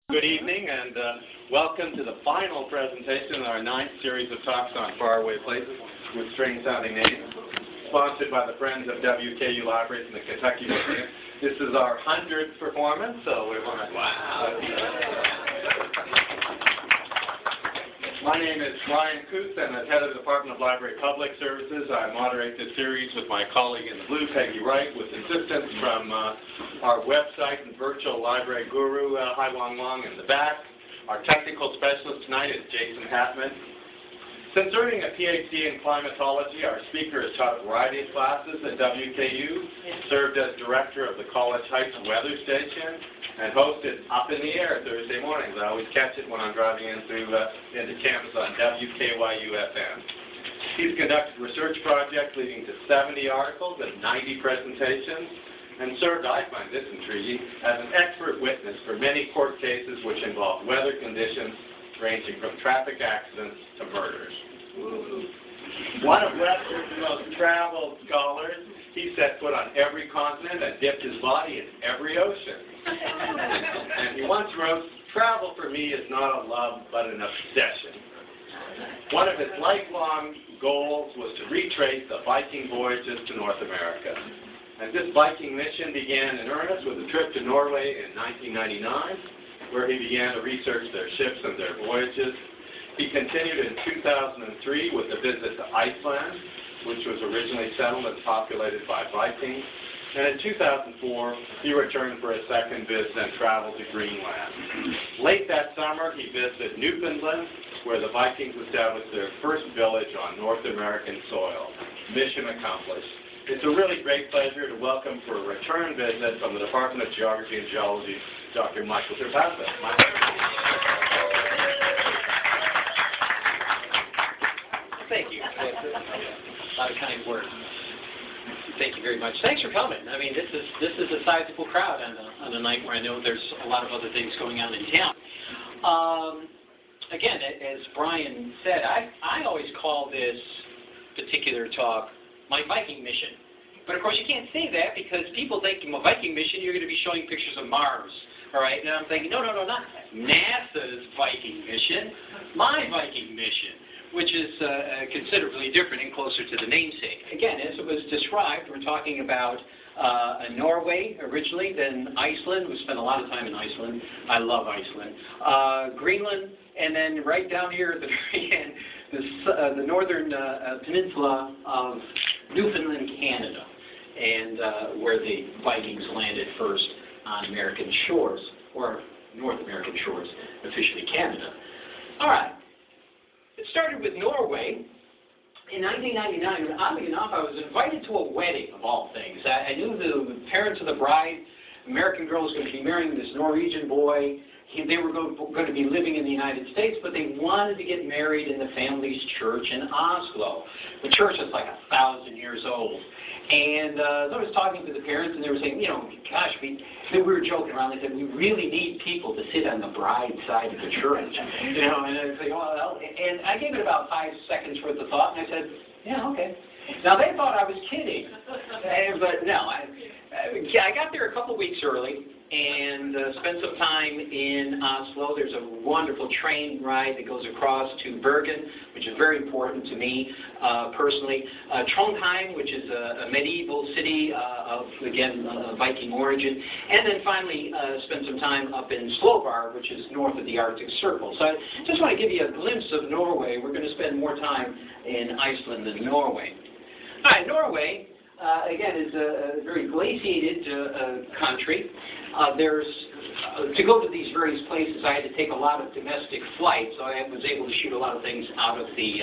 Good evening and welcome to the final presentation in our 9th series of talks on faraway places with strange-sounding names, sponsored by the Friends of WKU Libraries and the Kentucky Museum. This is our 100th performance, so we want to... Wow! My name is Brian Coutts, and as head of the Department of Library Public Services, I moderate this series with my colleague in the blue, Peggy Wright, with assistance from our website and virtual library guru, Hai Wong Wong, in the back. Our technical specialist tonight is Jason Hatman. Since earning a PhD in climatology, our speaker has taught a variety of classes at WKU, served as director of the College Heights Weather Station, and hosted Up in the Air Thursday mornings. I always catch it when I'm driving into campus on WKYU-FM. He's conducted research projects leading to 70 articles and 90 presentations, and served, I find this intriguing, as an expert witness for many court cases which involve weather conditions ranging from traffic accidents to murders. One of Webster's most traveled scholars, he set foot on every continent and dipped his body in every ocean. And he once wrote, "Travel for me is not a love but an obsession." One of his lifelong goals was to retrace the Viking voyages to North America. And this Viking mission began in earnest with a trip to Norway in 1999, where he began to research their ships and their voyages. He continued in 2003 with a visit to Iceland, which was originally settled and populated by Vikings. And in 2004, he returned for a second visit and traveled to Greenland. Late that summer, he visited Newfoundland, where the Vikings established their first village on North American soil. Mission accomplished. It's a really great pleasure to welcome for a return visit from the Department of Geography and Geology, Dr. Michael Trepassa. Thank you. A lot of kind words. Thank you very much. Thanks for coming. I mean, this is a sizable crowd on a night where I know there's a lot of other things going on in town. Again, as Brian said, I always call this particular talk my Viking mission. But of course you can't say that because people think a Viking mission, you're going to be showing pictures of Mars. All right, and I'm thinking, no, not NASA's Viking mission, my Viking mission, which is considerably different and closer to the namesake. Again, as it was described, we're talking about Norway originally, then Iceland. We spent a lot of time in Iceland. I love Iceland. Greenland, and then right down here at the very end, the northern peninsula of Newfoundland, Canada, and where the Vikings landed first on American shores, or North American shores, officially Canada. All right. It started with Norway. In 1999, oddly enough, I was invited to a wedding, of all things. I knew the parents of the bride, American girl, was going to be marrying this Norwegian boy. They were going to be living in the United States, but they wanted to get married in the family's church in Oslo. The church is like 1,000 years old. And I was talking to the parents, and they were saying, gosh, we were joking around. They said, we really need people to sit on the bride's side of the church. And I say, well, and I gave it about 5 seconds worth of thought, and I said, yeah, okay. Now, they thought I was kidding, but no, I got there a couple weeks early and spent some time in Oslo. There's a wonderful train ride that goes across to Bergen, which is very important to me personally. Trondheim, which is a medieval city of, again, Viking origin. And then finally spent some time up in Svolvær, which is north of the Arctic Circle. So I just want to give you a glimpse of Norway. We're going to spend more time in Iceland than Norway. All right, Norway, again, is a very glaciated country. To go to these various places, I had to take a lot of domestic flights, so I was able to shoot a lot of things out of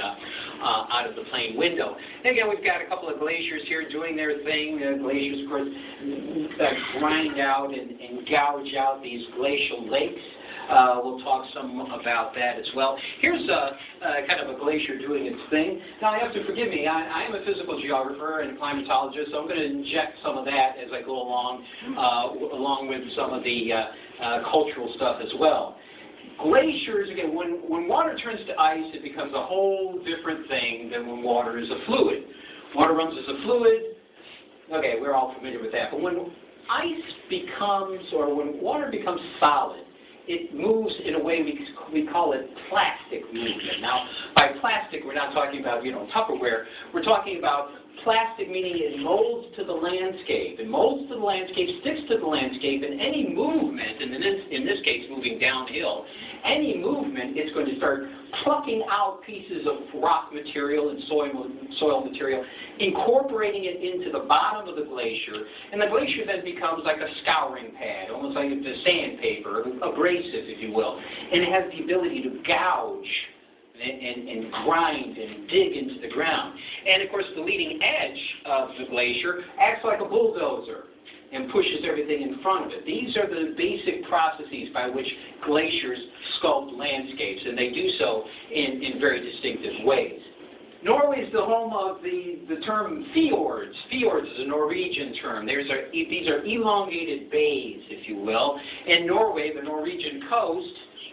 the plane window. And again, we've got a couple of glaciers here doing their thing. Glaciers, of course, grind out and gouge out these glacial lakes. We'll talk some about that as well. Here's kind of a glacier doing its thing. Now, you have to forgive me. I am a physical geographer and a climatologist, so I'm going to inject some of that as I go along with some of the cultural stuff as well. Glaciers, again, when water turns to ice, it becomes a whole different thing than when water is a fluid. Water runs as a fluid. Okay, we're all familiar with that. But when ice becomes, or when water becomes solid, it moves in a way we call it plastic movement. Now, by plastic, we're not talking about, Tupperware. We're talking about plastic, meaning it molds to the landscape. It molds to the landscape, sticks to the landscape, and any movement, and in this case, moving downhill, any movement is going to start plucking out pieces of rock material and soil material, incorporating it into the bottom of the glacier, and the glacier then becomes like a scouring pad, almost like the sandpaper, abrasive, if you will, and it has the ability to gouge and grind and dig into the ground. And of course, the leading edge of the glacier acts like a bulldozer and pushes everything in front of it. These are the basic processes by which glaciers sculpt landscapes, and they do so in very distinctive ways. Norway is the home of the term fjords. Fjords is a Norwegian term. These are elongated bays, if you will. In Norway, the Norwegian coast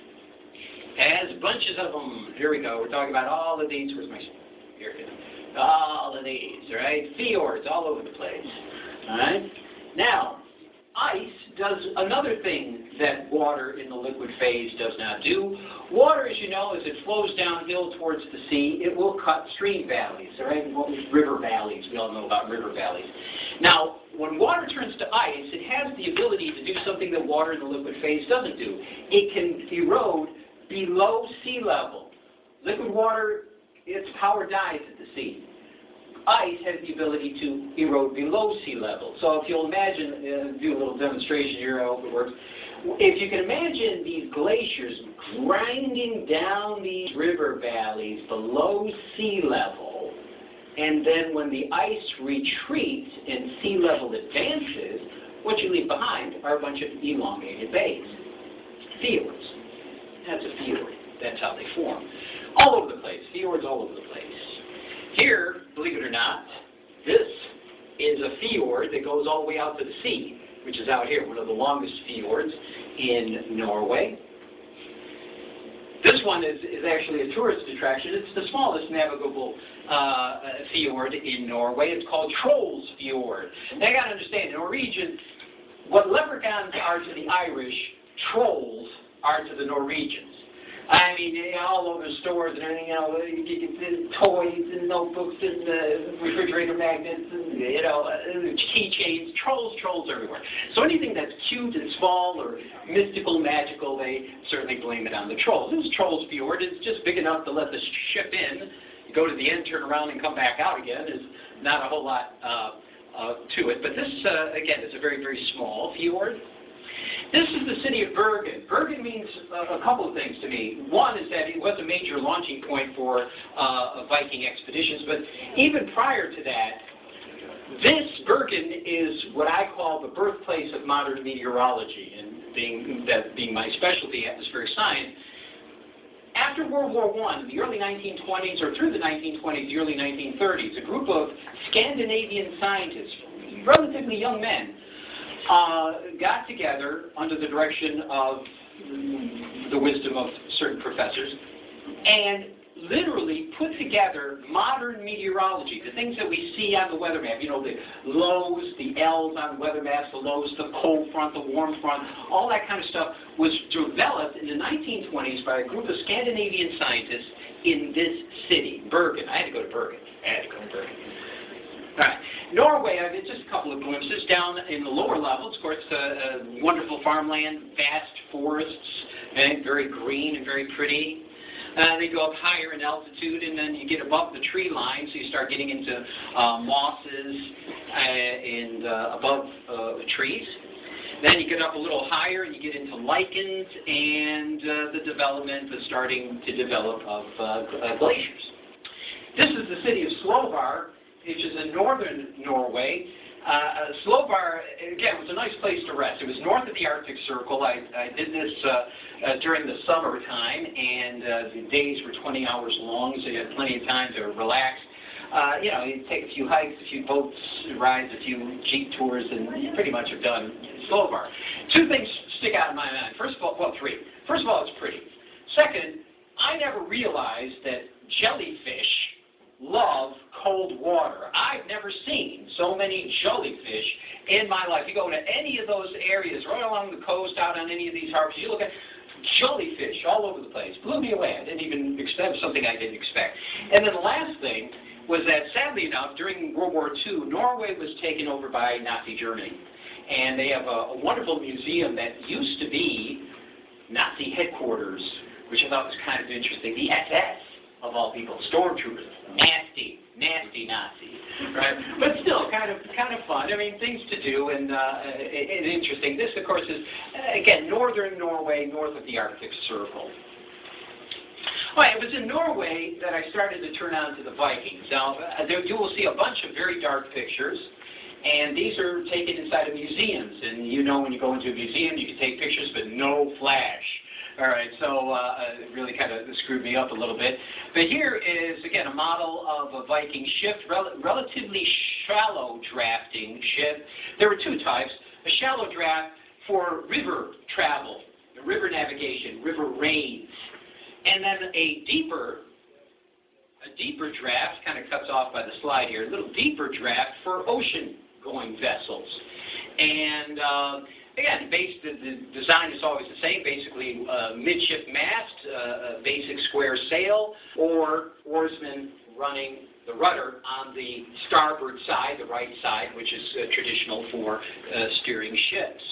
has bunches of them. Here we go. We're talking about all of these. Where's my... Here it is. All of these, right? Fjords all over the place. All right? Now, ice does another thing that water in the liquid phase does not do. Water, as you know, as it flows downhill towards the sea, it will cut stream valleys, all right? River valleys. We all know about river valleys. Now, when water turns to ice, it has the ability to do something that water in the liquid phase doesn't do. It can erode below sea level. Liquid water, its power dies at the sea. Ice has the ability to erode below sea level. So if you'll imagine, do a little demonstration here, I hope it works. If you can imagine these glaciers grinding down these river valleys below sea level, and then when the ice retreats and sea level advances, what you leave behind are a bunch of elongated bays, fjords. That's a fjord. That's how they form. All over the place. Fjords all over the place. Here, believe it or not, this is a fjord that goes all the way out to the sea, which is out here, one of the longest fjords in Norway. This one is actually a tourist attraction. It's the smallest navigable fjord in Norway. It's called Trolls Fjord. Now, you got to understand, in Norwegian, what leprechauns are to the Irish, trolls are to the Norwegians. I mean, all over the stores and everything, you get toys and notebooks and refrigerator magnets and, keychains, trolls everywhere. So anything that's cute and small or mystical, magical, they certainly blame it on the trolls. This Trolls Fjord is just big enough to let the ship in, go to the end, turn around, and come back out again. There's not a whole lot to it. But this, again, is a very, very small fjord. This is the city of Bergen. Bergen means a couple of things to me. One is that it was a major launching point for Viking expeditions, but even prior to that, this Bergen is what I call the birthplace of modern meteorology, and being my specialty, atmospheric science. After World War I, in the early 1920s, or through the 1920s, the early 1930s, a group of Scandinavian scientists, relatively young men, got together under the direction of the wisdom of certain professors and literally put together modern meteorology, the things that we see on the weather map, the lows, the L's on weather maps, the lows, the cold front, the warm front, all that kind of stuff was developed in the 1920s by a group of Scandinavian scientists in this city, Bergen. I had to go to Bergen. All right. Norway, just a couple of glimpses. Down in the lower levels, of course, wonderful farmland, vast forests, very green and very pretty. They go up higher in altitude, and then you get above the tree line, so you start getting into mosses and above the trees. Then you get up a little higher, and you get into lichens and the development, starting to develop of glaciers. This is the city of Slovar, which is in northern Norway. Slovar, again, was a nice place to rest. It was north of the Arctic Circle. I did this during the summertime, and the days were 20 hours long, so you had plenty of time to relax. You take a few hikes, a few boats rides, a few jeep tours, and you pretty much have done Slovar. Two things stick out in my mind. Three. First of all, it's pretty. Second, I never realized that jellyfish love cold water. I've never seen so many jellyfish in my life. You go to any of those areas, right along the coast, out on any of these harbors, you look at jellyfish all over the place. Blew me away. I didn't even expect, that was something I didn't expect. And then the last thing was that, sadly enough, during World War II, Norway was taken over by Nazi Germany. And they have a wonderful museum that used to be Nazi headquarters, which I thought was kind of interesting. The SS, of all people, stormtroopers, nasty Nazis, right? But still, kind of fun. I mean, things to do and interesting. This, of course, is again northern Norway, north of the Arctic Circle. All right, it was in Norway that I started to turn on to the Vikings. Now, you will see a bunch of very dark pictures, and these are taken inside of museums. And you know, when you go into a museum, you can take pictures, but no flash. All right, so it really kind of screwed me up a little bit. But here is, again, a model of a Viking ship, relatively shallow drafting ship. There were two types, a shallow draft for river travel, river navigation, river raids, and then a deeper draft, kind of cuts off by the slide here, a little deeper draft for ocean-going vessels. And again, the design is always the same, basically midship mast, basic square sail, or oarsmen running the rudder on the starboard side, the right side, which is traditional for steering ships.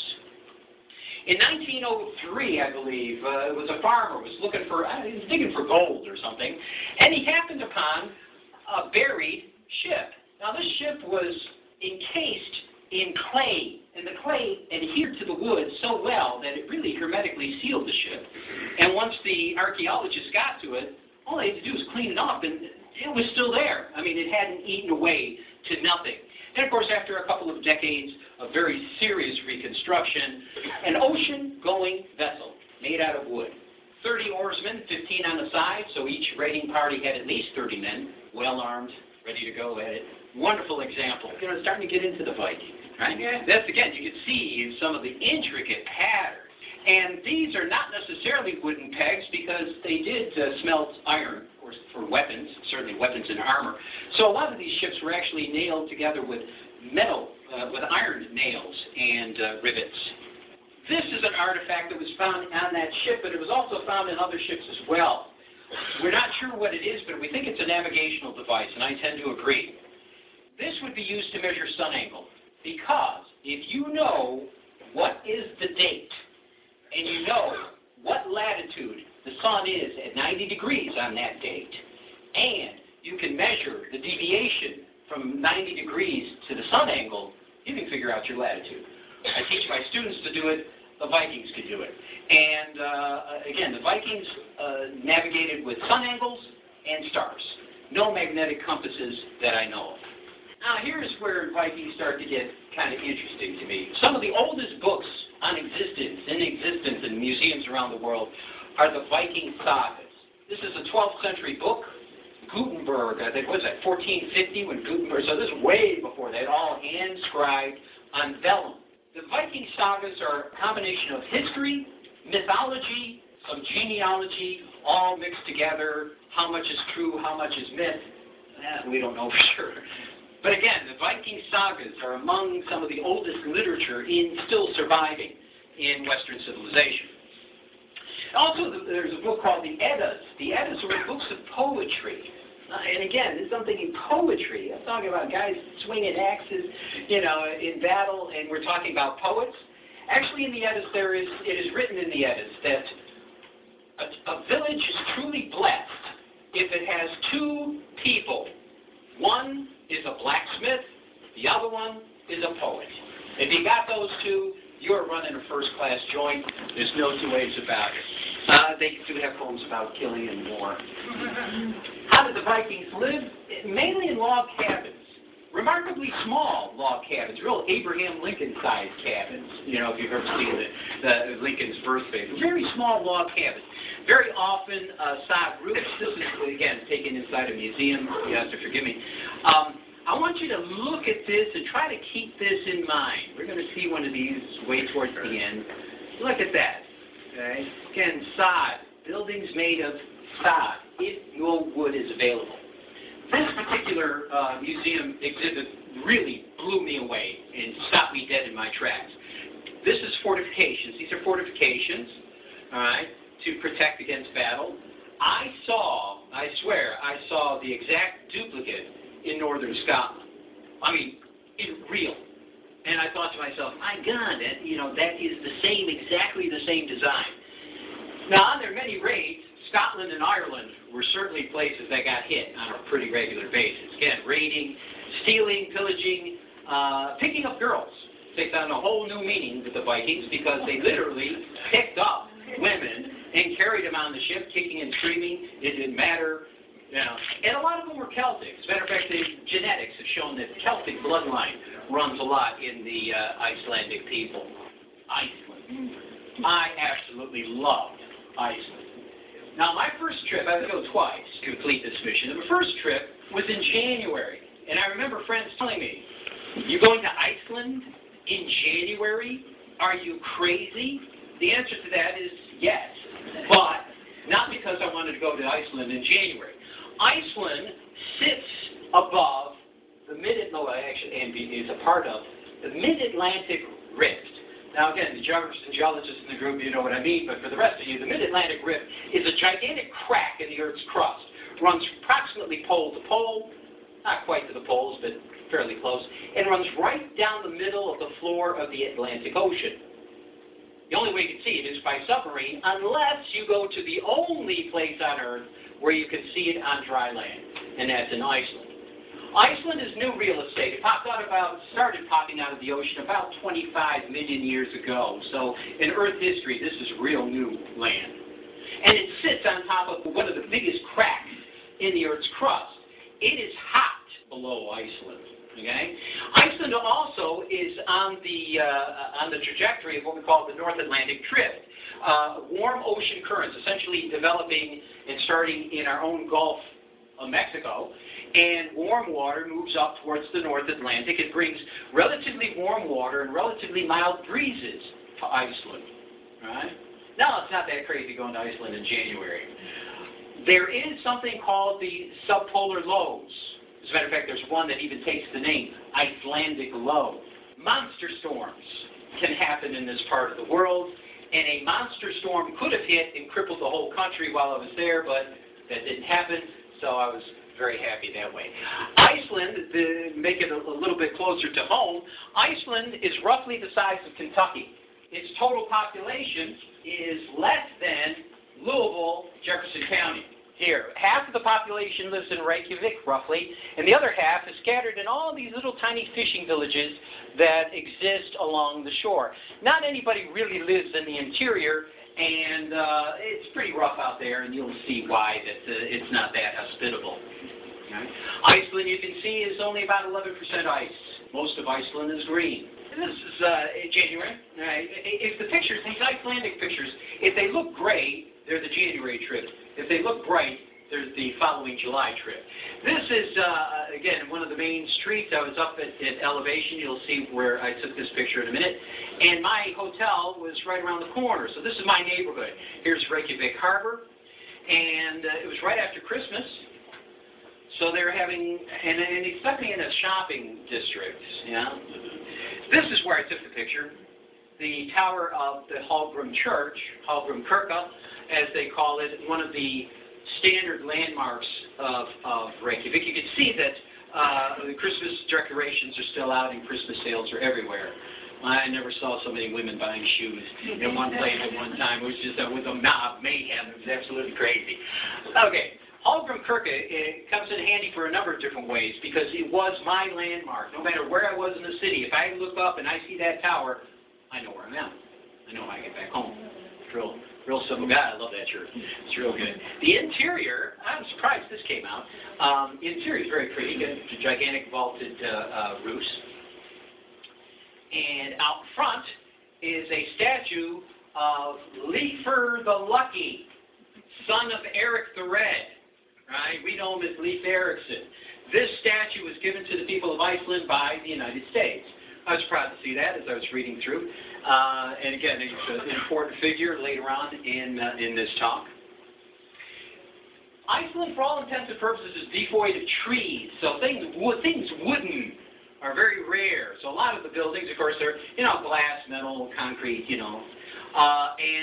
In 1903, I believe, it was a farmer was looking for, he was digging for gold or something, and he happened upon a buried ship. Now, this ship was encased in clay, and the clay adhered to the wood so well that it really hermetically sealed the ship. And once the archaeologists got to it, all they had to do was clean it up, and it was still there. I mean, it hadn't eaten away to nothing. And, of course, after a couple of decades of very serious reconstruction, an ocean-going vessel made out of wood. 30 oarsmen, 15 on the side, so each raiding party had at least 30 men, well-armed, ready to go at it. Wonderful example. You know, it's starting to get into the Vikings, right? Yeah. That's, again, you can see some of the intricate patterns. And these are not necessarily wooden pegs because they did smelt iron, of course, for weapons, certainly weapons and armor. So a lot of these ships were actually nailed together with metal, with iron nails and rivets. This is an artifact that was found on that ship, but it was also found in other ships as well. We're not sure what it is, but we think it's a navigational device, and I tend to agree. This would be used to measure sun angle, because if you know what is the date, and you know what latitude the sun is at 90 degrees on that date, and you can measure the deviation from 90 degrees to the sun angle, you can figure out your latitude. I teach my students to do it. The Vikings could do it. And again, the Vikings navigated with sun angles and stars. No magnetic compasses that I know of. Now, here's where Vikings start to get kind of interesting to me. Some of the oldest books in existence in museums around the world are the Viking sagas. This is a 12th century book. Gutenberg, I think, what was that, 1450 when Gutenberg, so this is way before that, all hand-scribed on vellum. The Viking sagas are a combination of history, mythology, some genealogy, all mixed together. How much is true, how much is myth? We don't know for sure. But again, the Viking sagas are among some of the oldest literature still surviving in Western civilization. Also, there's a book called the Eddas. The Eddas were books of poetry. And again, there's something in poetry. I'm talking about guys swinging axes, in battle, and we're talking about poets. Actually, in the Eddas, it is written in the Eddas that a village is truly blessed if it has two people. One is a blacksmith, the other one is a poet. If you got those two, you're running a first-class joint. There's no two ways about it. They do have poems about killing and war. How did the Vikings live? Mainly in log cabins. Remarkably small log cabins, real Abraham Lincoln-sized cabins, if you've ever seen the Lincoln's birthplace. Very small log cabins. Very often sod roofs. This is, again, taken inside a museum. You have to forgive me. I want you to look at this and try to keep this in mind. We're going to see one of these way towards the end. Look at that. Okay? Again, sod. Buildings made of sod, if no wood is available. This particular museum exhibit really blew me away and stopped me dead in my tracks. This is fortifications. These are fortifications, all right, to protect against battle. I swear, I saw the exact duplicate in northern Scotland. I mean, real. And I thought to myself, my God, that is exactly the same design. Now, on their many raids, Scotland and Ireland were certainly places that got hit on a pretty regular basis. Again, raiding, stealing, pillaging, picking up girls. Takes on a whole new meaning with the Vikings because they literally picked up women and carried them on the ship, kicking and screaming. It didn't matter. And a lot of them were Celtic. As a matter of fact, the genetics have shown that Celtic bloodline runs a lot in the Icelandic people. Iceland. I absolutely loved Iceland. Now, my first trip, I had to go twice to complete this mission. And the first trip was in January. And I remember friends telling me, "You're going to Iceland in January? Are you crazy?" The answer to that is yes, but not because I wanted to go to Iceland in January. Iceland sits above the Mid-Atlantic, and is a part of the Mid-Atlantic Rift. Now again, the geographers and geologists in the group, you know what I mean, but for the rest of you, the Mid-Atlantic Rift is a gigantic crack in the Earth's crust. Runs approximately pole to pole, not quite to the poles, but fairly close, and runs right down the middle of the floor of the Atlantic Ocean. The only way you can see it is by submarine, unless you go to the only place on Earth where you can see it on dry land, and that's in Iceland. Iceland is new real estate. It started popping out of the ocean about 25 million years ago. So in Earth history, this is real new land. And it sits on top of one of the biggest cracks in the Earth's crust. It is hot below Iceland. Okay? Iceland also is on the trajectory of what we call the North Atlantic Drift. Warm ocean currents essentially developing and starting in our own Gulf of Mexico, and warm water moves up towards the North Atlantic. It brings relatively warm water and relatively mild breezes to Iceland. Right? Now, it's not that crazy going to Iceland in January. There is something called the subpolar lows. As a matter of fact, there's one that even takes the name, Icelandic low. Monster storms can happen in this part of the world, and a monster storm could have hit and crippled the whole country while I was there, but that didn't happen, so I was very happy that way. Iceland, to make it a little bit closer to home, Iceland is roughly the size of Kentucky. Its total population is less than Louisville, Jefferson County. Here, half of the population lives in Reykjavik, roughly, and the other half is scattered in all these little tiny fishing villages that exist along the shore. Not anybody really lives in the interior, and it's pretty rough out there, and you'll see why it's not that hospitable. Okay. Iceland, you can see, is only about 11% ice. Most of Iceland is green. And this is January. Right? If the pictures, these Icelandic pictures, if they look gray, they're the January trip. If they look bright, there's the following July trip. This is, again, one of the main streets. I was up at elevation. You'll see where I took this picture in a minute. And my hotel was right around the corner. So this is my neighborhood. Here's Reykjavik Harbor. And it was right after Christmas. So they were having, and he stuck me in a shopping district. Yeah. This is where I took the picture. The tower of the Hallgrim Church, Hallgrim Kirka, as they call it, one of the standard landmarks of Reykjavik. You can see that the Christmas decorations are still out and Christmas sales are everywhere. I never saw so many women buying shoes in one place at one time. It was just with a mob mayhem. It was absolutely crazy. Okay. Hallgrim Kirka, it comes in handy for a number of different ways because it was my landmark. No matter where I was in the city, if I look up and I see that tower, I know where I'm at. I know how I get back home. Real simple guy. I love that church. It's real good. The interior, I'm surprised this came out. The interior is very pretty. It's a gigantic vaulted roofs. And out front is a statue of Leifur the Lucky, son of Eric the Red. Right? We know him as Leif Erikson. This statue was given to the people of Iceland by the United States. I was proud to see that as I was reading through. And again, he's an important figure later on in this talk. Iceland, for all intents and purposes, is devoid of trees. So things wooden are very rare. So a lot of the buildings, of course, are glass, metal, concrete, and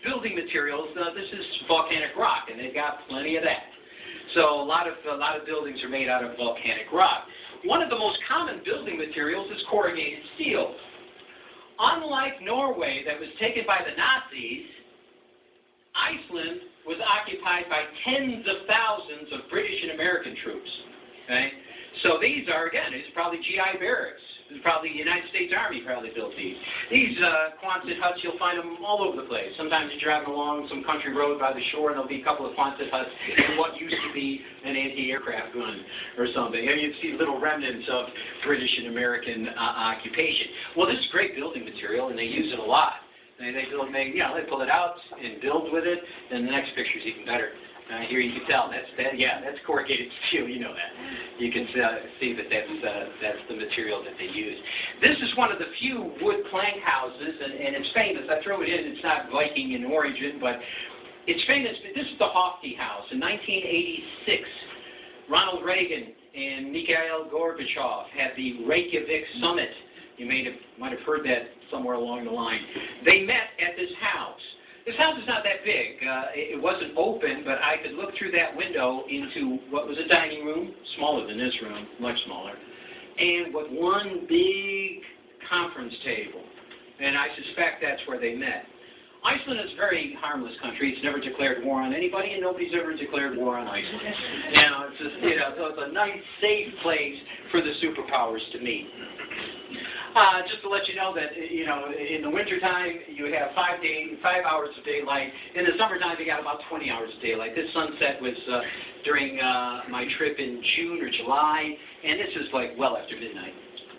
building materials, this is volcanic rock, and they've got plenty of that. So a lot of buildings are made out of volcanic rock. One of the most common building materials is corrugated steel. Unlike Norway, that was taken by the Nazis, Iceland was occupied by tens of thousands of British and American troops. Okay? So these are, again, it's probably GI barracks. It's probably the United States Army probably built these. These Quonset huts, you'll find them all over the place. Sometimes you're driving along some country road by the shore, and there'll be a couple of Quonset huts in what used to be an anti-aircraft gun or something. And you'd see little remnants of British and American occupation. Well, this is great building material, and they use it a lot. They pull it out and build with it, and the next picture is even better. Here you can tell that's corrugated steel. You know that. You can see that that's the material that they use. This is one of the few wood plank houses, and it's famous. I throw it in. It's not Viking in origin, but it's famous. This is the Hofty House in 1986. Ronald Reagan and Mikhail Gorbachev had the Reykjavik summit. You might have heard that somewhere along the line. They met at this house. This house is not that big. It wasn't open, but I could look through that window into what was a dining room, smaller than this room, much smaller, and with one big conference table. And I suspect that's where they met. Iceland is a very harmless country. It's never declared war on anybody, and nobody's ever declared war on Iceland. So it's a nice, safe place for the superpowers to meet. Just to let you know that, in the wintertime, you have 5 hours of daylight. In the summertime, you got about 20 hours of daylight. This sunset was during my trip in June or July, and this is like well after midnight.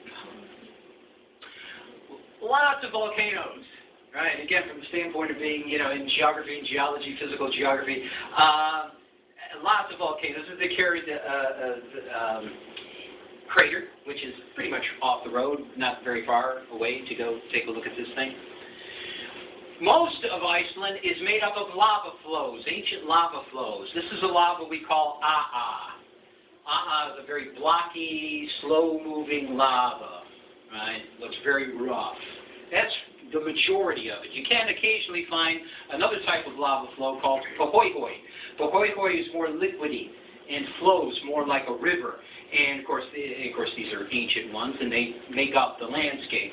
Lots of volcanoes, right? Again, from the standpoint of being, in geography and geology, physical geography, lots of volcanoes. They carried crater, which is pretty much off the road, not very far away to go take a look at this thing. Most of Iceland is made up of lava flows, ancient lava flows. This is a lava we call Aa. Aa is a very blocky, slow-moving lava, right? Looks very rough. That's the majority of it. You can occasionally find another type of lava flow called Pohjoihoi. Pohjoihoi is more liquidy and flows more like a river. And of course, these are ancient ones, and they make up the landscape.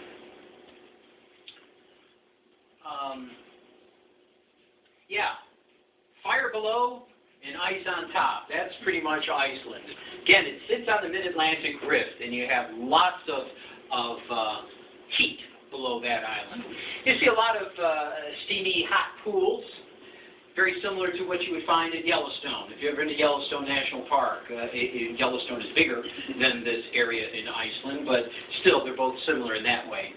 Fire below and ice on top. That's pretty much Iceland. Again, it sits on the Mid-Atlantic Rift, and you have lots of heat below that island. You see a lot of steamy, hot pools. Very similar to what you would find in Yellowstone. If you've ever been to Yellowstone National Park, Yellowstone is bigger than this area in Iceland, but still they're both similar in that way.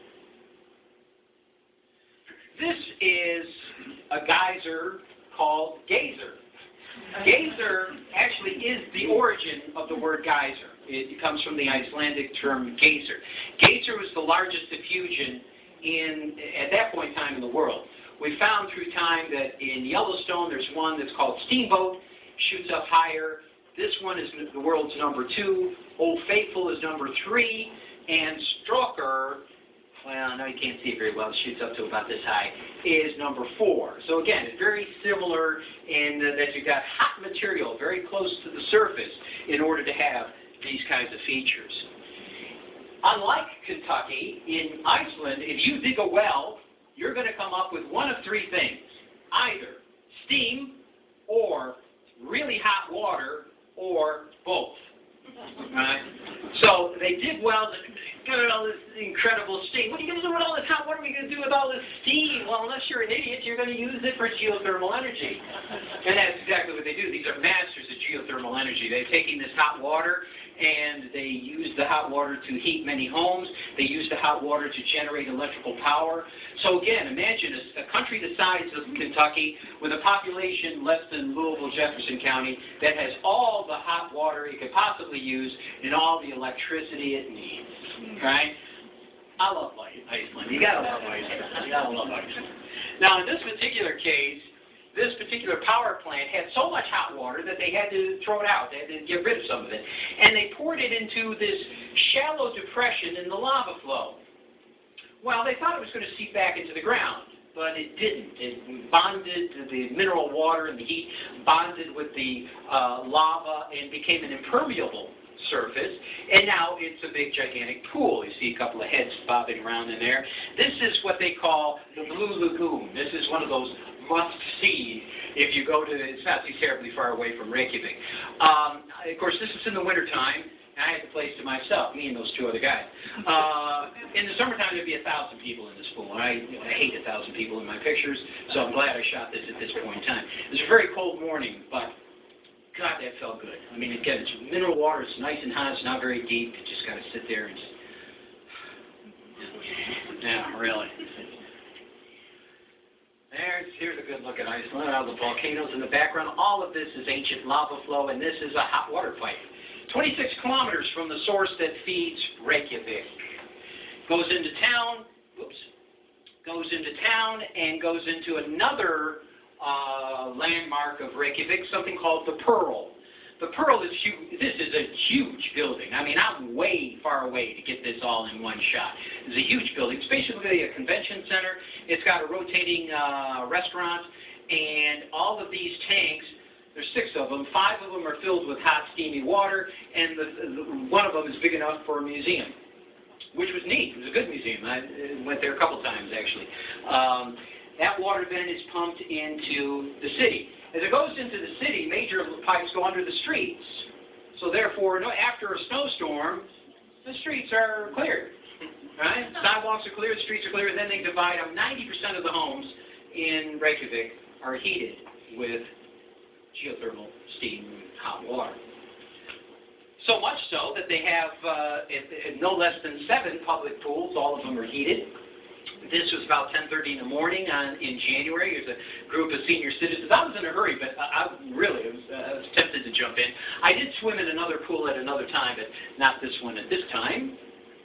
This is a geyser called geyser. Geyser actually is the origin of the word geyser. It comes from the Icelandic term geyser. Geyser was the largest diffusion at that point in time in the world. We found through time that in Yellowstone there's one that's called Steamboat, shoots up higher. This one is the world's number 2. Old Faithful is number 3. And Stroker, well, I know you can't see it very well, it shoots up to about this high, is number 4. So again, it's very similar in that you've got hot material very close to the surface in order to have these kinds of features. Unlike Kentucky, in Iceland, if you dig a well, you're going to come up with one of 3 things. Either steam, or really hot water, or both. Right? So they dig wells and got all this incredible steam. What are you going to do with all this hot water? What are you going to do with all this steam? Well, unless you're an idiot, you're going to use it for geothermal energy. And that's exactly what they do. These are masters of geothermal energy. They're taking this hot water and they use the hot water to heat many homes. They use the hot water to generate electrical power. So again, imagine a country the size of Kentucky with a population less than Louisville, Jefferson County that has all the hot water it could possibly use and all the electricity it needs. Right? I love Iceland. You gotta love Iceland. You gotta love Iceland. Now, in this particular case, this particular power plant had so much hot water that they had to throw it out. They had to get rid of some of it. And they poured it into this shallow depression in the lava flow. Well, they thought it was going to seep back into the ground. but it didn't. It bonded to the mineral water and the heat, bonded with the lava, and became an impermeable surface, and now it's a big, gigantic pool. You see a couple of heads bobbing around in there. This is what they call the Blue Lagoon. This is one of those must-see if you go to, it's not too terribly far away from Reykjavik. Of course, this is in the wintertime. I had the place to myself, me and those two other guys. In the summertime, there'd be 1,000 people in this pool. I hate 1,000 people in my pictures, so I'm glad I shot this at this point in time. It was a very cold morning, but God, that felt good. I mean, again, it's mineral water. It's nice and hot. It's not very deep. You just got to sit there and just, yeah, really. Here's a good look at Iceland. All the volcanoes in the background. All of this is ancient lava flow, and this is a hot water pipe. 26 kilometers from the source that feeds Reykjavik. Goes into town, goes into town and goes into another landmark of Reykjavik, something called the Pearl. The Pearl is huge. This is a huge building. I mean, I'm way far away to get this all in one shot. It's a huge building. It's basically a convention center. It's got a rotating restaurant, and all of these tanks, there's 6 of them. 5 of them are filled with hot, steamy water, and one of them is big enough for a museum, which was neat. It was a good museum. I went there a couple times, actually. That water then is pumped into the city. As it goes into the city, major pipes go under the streets. So therefore, after a snowstorm, the streets are cleared. Right? Sidewalks are clear, the streets are clear, and then they divide them. 90% of the homes in Reykjavik are heated with geothermal steam and hot water. So much so that they have no less than 7 public pools. All of them are heated. This was about 10:30 in the morning in January. There's a group of senior citizens. I was in a hurry, but I was tempted to jump in. I did swim in another pool at another time, but not this one at this time.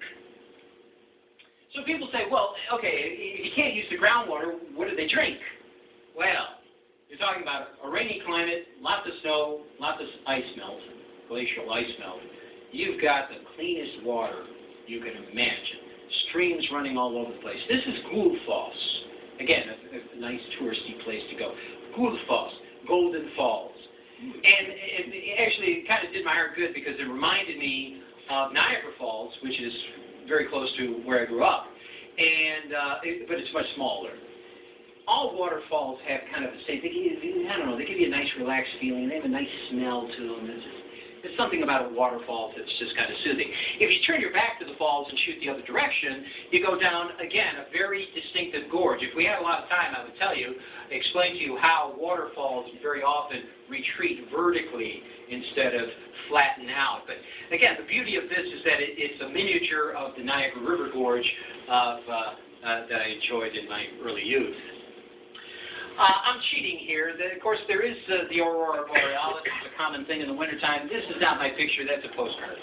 So people say, well, okay, if you can't use the groundwater, what do they drink? Well, you're talking about a rainy climate, lots of snow, lots of ice melt, glacial ice melt. You've got the cleanest water you can imagine. Streams running all over the place. This is Gullfoss. Again, a nice touristy place to go. Gullfoss, Golden Falls. And it actually kind of did my heart good because it reminded me of Niagara Falls, which is very close to where I grew up, but it's much smaller. All waterfalls have kind of the same, they give you a nice relaxed feeling. They have a nice smell to them. There's something about a waterfall that's just kind of soothing. If you turn your back to the falls and shoot the other direction, you go down, again, a very distinctive gorge. If we had a lot of time, I would explain to you how waterfalls very often retreat vertically instead of flatten out. But again, the beauty of this is that it's a miniature of the Niagara River Gorge that I enjoyed in my early youth. I'm cheating here. Of course, there is the Aurora Borealis. It's a common thing in the wintertime. This is not my picture. That's a postcard.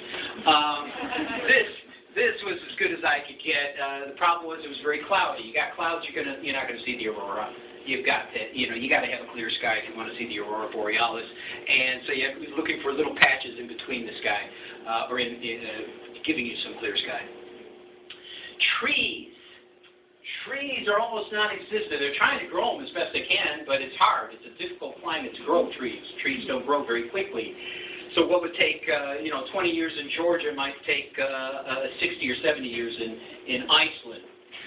This was as good as I could get. The problem was it was very cloudy. You got clouds, you're not going to see the aurora. You've got to, you got to have a clear sky if you want to see the Aurora Borealis. And so you're looking for little patches in between the sky, or giving you some clear sky. Trees. Trees are almost non-existent. They're trying to grow them as best they can, but it's hard. It's a difficult climate to grow trees. Trees don't grow very quickly. So what would take 20 years in Georgia might take 60 or 70 years in Iceland.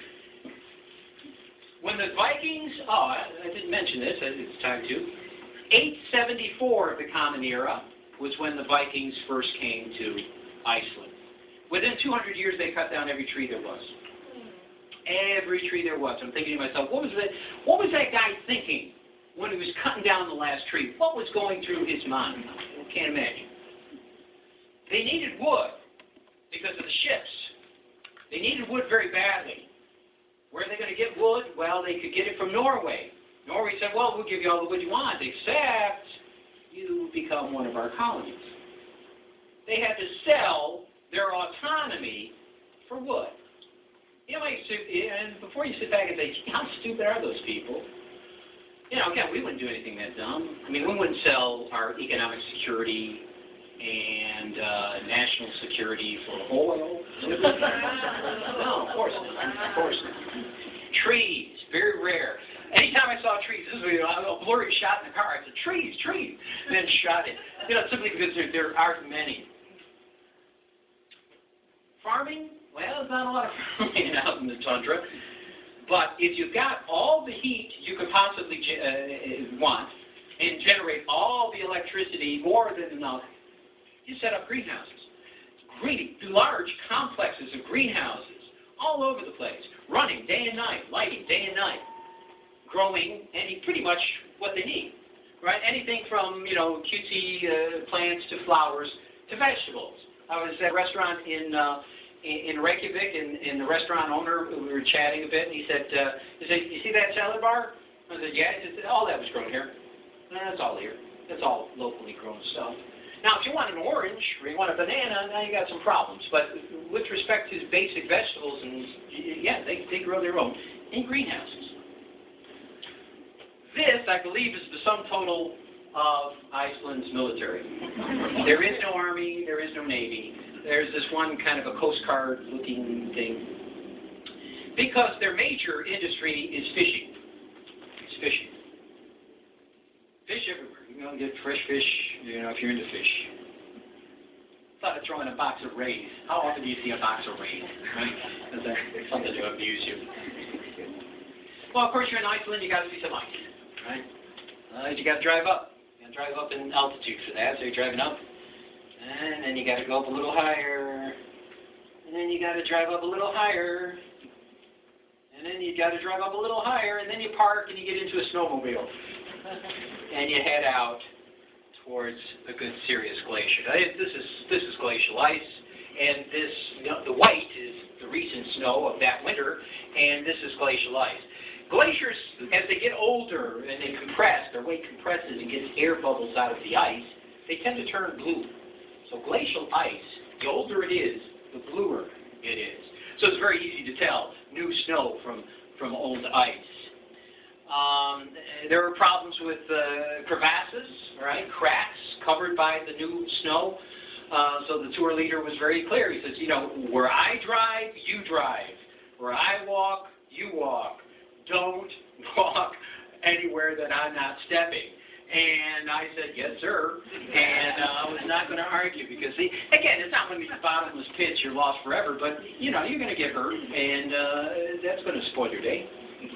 When the Vikings, I didn't mention this, it's time to, 874 of the Common Era was when the Vikings first came to Iceland. Within 200 years, they cut down every tree there was. Every tree there was. I'm thinking to myself, what was that guy thinking when he was cutting down the last tree? What was going through his mind? I can't imagine. They needed wood because of the ships. They needed wood very badly. Where are they going to get wood? Well, they could get it from Norway. Norway said, well, we'll give you all the wood you want, except you become one of our colonies. They had to sell their autonomy for wood. And before you sit back and say, how stupid are those people? Again, we wouldn't do anything that dumb. I mean, we wouldn't sell our economic security and national security for oil. No, of course not. Of course not. Trees, very rare. Anytime I saw trees, this was a blurry shot in the car. I said, trees, trees, and then shot it. Simply because there aren't many. Farming, well, there's not a lot of farming out in the tundra. But if you've got all the heat you could possibly want and generate all the electricity, more than enough, you set up greenhouses. Really large complexes of greenhouses all over the place, running day and night, lighting day and night, growing pretty much what they need, right? Anything from, cutesy plants to flowers to vegetables. I was at a restaurant in Reykjavik, and the restaurant owner, we were chatting a bit, and he said, you see that salad bar? I said, yeah. He said, all that was grown here. That's all here. That's all locally grown stuff. Now, if you want an orange or you want a banana, now you got some problems. But with respect to basic vegetables, and yeah, they grow their own in greenhouses. This, I believe, is the sum total of Iceland's military. There is no army, there is no navy. There's this one kind of a Coast Guard-looking thing. Because their major industry is fishing. It's fishing. Fish everywhere. You can get fresh fish, if you're into fish. Thought of throwing a box of rays. How often do you see a box of rays? Right? That's something to amuse you. Well, of course, you're in Iceland, you got to see some ice. Right? You got to drive up. You got to drive up in altitude for that, so you're driving up. And then you got to go up a little higher. And then you got to drive up a little higher. And then you got to drive up a little higher, and then you park and you get into a snowmobile. And you head out towards a good serious glacier. This is glacial ice, and this the white is the recent snow of that winter, and this is glacial ice. Glaciers, as they get older and they compress, their weight compresses and gets air bubbles out of the ice, they tend to turn blue. So glacial ice, the older it is, the bluer it is. So it's very easy to tell new snow from old ice. There are problems with crevasses, right? Cracks covered by the new snow. So the tour leader was very clear. He says, where I drive, you drive. Where I walk, you walk. Don't walk anywhere that I'm not stepping. And I said, yes, sir. And I was not going to argue because, again, it's not going to be the bottomless pit, you're lost forever, but, you're going to get hurt, and that's going to spoil your day.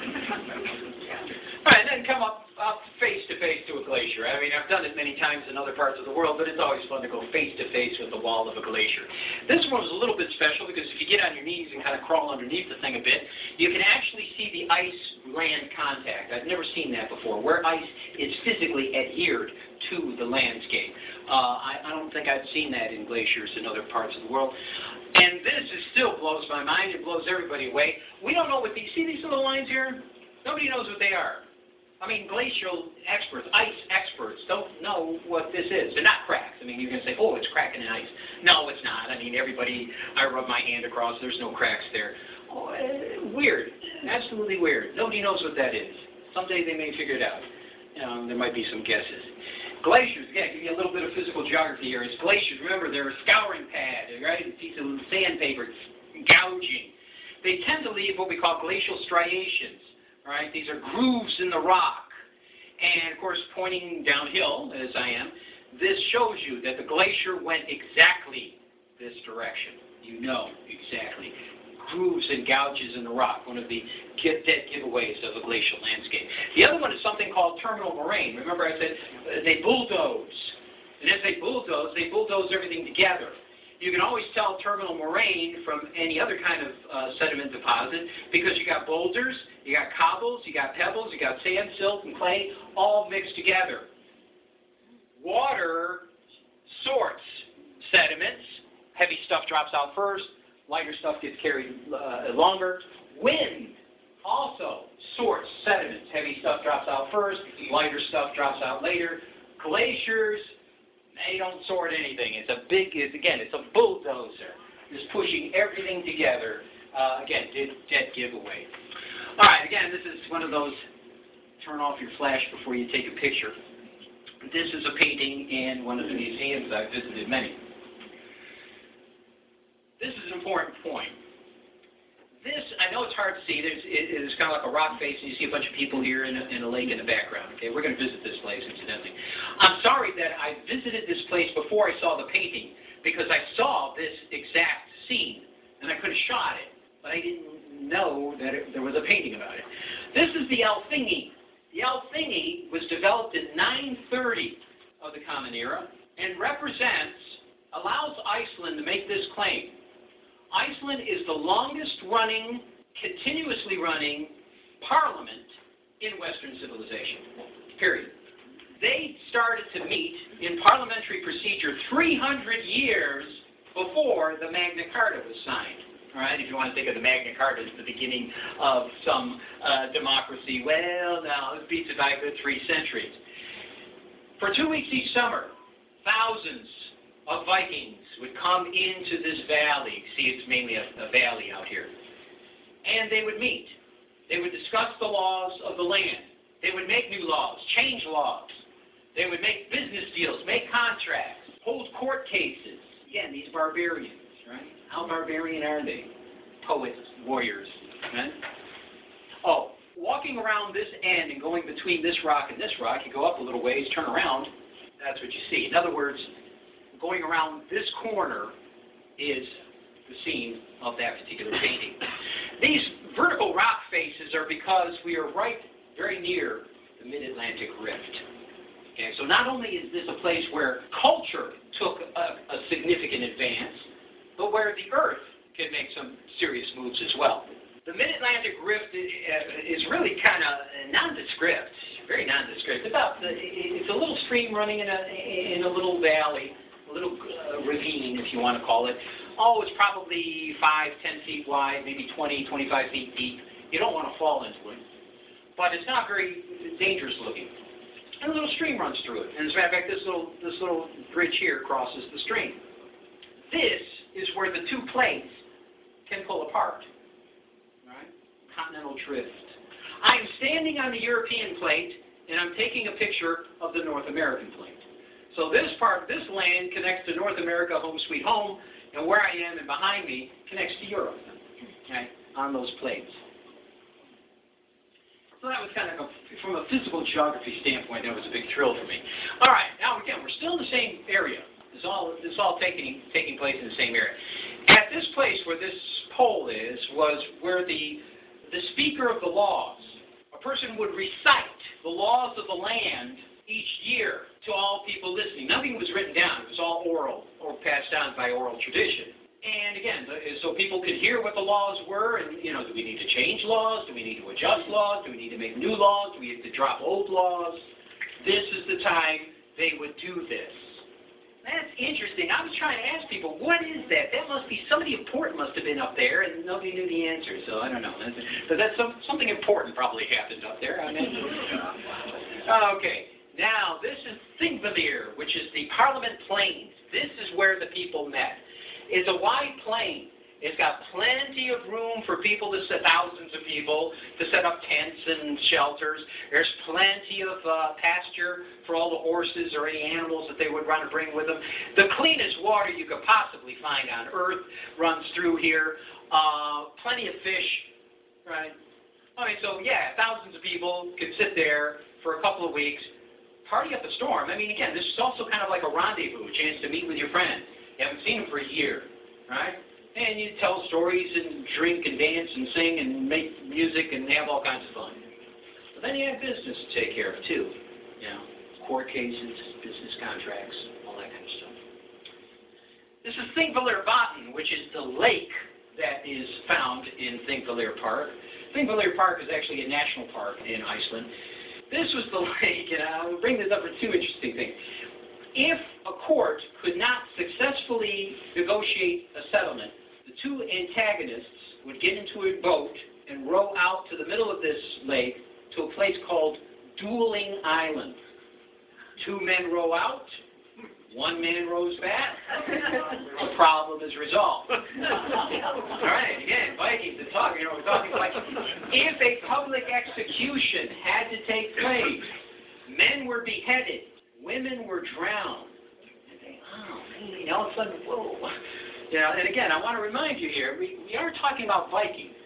All right, and then come up face-to-face to a glacier. I mean, I've done it many times in other parts of the world, but it's always fun to go face-to-face with the wall of a glacier. This one was a little bit special because if you get on your knees and kind of crawl underneath the thing a bit, you can actually see the ice-land contact. I've never seen that before, where ice is physically adhered to the landscape. I don't think I've seen that in glaciers in other parts of the world. And this still blows my mind. It blows everybody away. We don't know what these, see these little lines here? Nobody knows what they are. I mean, glacial experts, ice experts, don't know what this is. They're not cracks. I mean, you're going to say, oh, it's cracking in ice. No, it's not. I mean, I rub my hand across, there's no cracks there. Oh, weird. Absolutely weird. Nobody knows what that is. Someday they may figure it out. There might be some guesses. Glaciers, again, give you a little bit of physical geography here. It's glaciers. Remember, they're a scouring pad, right? A piece of sandpaper, gouging. They tend to leave what we call glacial striations. Right? These are grooves in the rock. And, of course, pointing downhill, as I am, this shows you that the glacier went exactly this direction. You know exactly. Grooves and gouges in the rock, one of the dead giveaways of a glacial landscape. The other one is something called terminal moraine. Remember I said they bulldoze. And as they bulldoze everything together. You can always tell terminal moraine from any other kind of sediment deposit because you got boulders, you got cobbles, you got pebbles, you got sand, silt, and clay all mixed together. Water sorts sediments. Heavy stuff drops out first. Lighter stuff gets carried longer. Wind also sorts sediments. Heavy stuff drops out first. Lighter stuff drops out later. Glaciers, they don't sort anything. It's a bulldozer. Just pushing everything together. Again, dead giveaway. All right, again, this is one of those turn off your flash before you take a picture. This is a painting in one of the museums. I've visited many. This is an important point. This, I know it's hard to see. There's kind of like a rock face, and you see a bunch of people here and a lake in the background. Okay, we're going to visit this place, incidentally. I'm sorry that I visited this place before I saw the painting, because I saw this exact scene, and I could have shot it, but I didn't know that there was a painting about it. This is the Alþingi. The Alþingi was developed in 930 of the Common Era, and allows Iceland to make this claim. Iceland is the longest-running, continuously running parliament in Western civilization, period. They started to meet in parliamentary procedure 300 years before the Magna Carta was signed. All right, if you want to think of the Magna Carta as the beginning of some democracy, well, no, it beats it by a good 3 centuries. For 2 weeks each summer, thousands of Vikings would come into this valley. See, it's mainly a valley out here. And they would meet. They would discuss the laws of the land. They would make new laws, change laws. They would make business deals, make contracts, hold court cases. Again, these barbarians, right? How barbarian are they? Poets, warriors, right? Oh, walking around this end and going between this rock and this rock, you go up a little ways, turn around, that's what you see. In other words, going around this corner is the scene of that particular painting. These vertical rock faces are because we are right very near the Mid-Atlantic Rift. Okay, so not only is this a place where culture took a significant advance, but where the Earth can make some serious moves as well. The Mid-Atlantic Rift is really kind of nondescript, very nondescript. It's a little stream running in a little valley, a little ravine, if you want to call it. Oh, it's probably 5, 10 feet wide, maybe 20, 25 feet deep. You don't want to fall into it. But it's not very dangerous looking. And a little stream runs through it. And as a matter of fact, this little bridge here crosses the stream. This is where the two plates can pull apart. Right? Continental drift. I'm standing on the European plate, and I'm taking a picture of the North American plate. So this land connects to North America, home sweet home, and where I am and behind me connects to Europe, okay, on those plates. So that was kind of, from a physical geography standpoint, that was a big thrill for me. All right, now again, we're still in the same area. This is all taking place in the same area. At this place where this pole is, was where the speaker of the laws, a person would recite the laws of the land each year to all people listening. Nothing was written down. It was all oral or passed down by oral tradition. And again, so people could hear what the laws were, and, you know, do we need to change laws? Do we need to adjust laws? Do we need to make new laws? Do we have to drop old laws? This is the time they would do this. That's interesting. I was trying to ask people, what is that? That must be, somebody important must have been up there, and nobody knew the answer, so I don't know. But that's something important probably happened up there. I mean, okay. Now, this is Thingvellir, which is the Parliament Plains. This is where the people met. It's a wide plain. It's got plenty of room for people to set, thousands of people, to set up tents and shelters. There's plenty of pasture for all the horses or any animals that they would want to bring with them. The cleanest water you could possibly find on Earth runs through here. Plenty of fish, right? I mean, so yeah, thousands of people could sit there for a couple of weeks, party up a storm. I mean, again, this is also kind of like a rendezvous, a chance to meet with your friend. You haven't seen him for a year, right? And you tell stories and drink and dance and sing and make music and have all kinds of fun. But then you have business to take care of, too. You know, court cases, business contracts, all that kind of stuff. This is Thingvellir which is the lake that is found in Thingvellir Park. Thingvellir Park is actually a national park in Iceland. This was the lake, and I'll bring this up for two interesting things. If a court could not successfully negotiate a settlement, the two antagonists would get into a boat and row out to the middle of this lake to a place called Dueling Island. Two men row out, one man rows back, the problem is resolved. All right, again, Vikings are talking, we're talking Vikings. If a public execution had to take place, men were beheaded, women were drowned. And they, oh, man, all of a sudden, whoa. You know, and again, I want to remind you here, we are talking about Vikings, all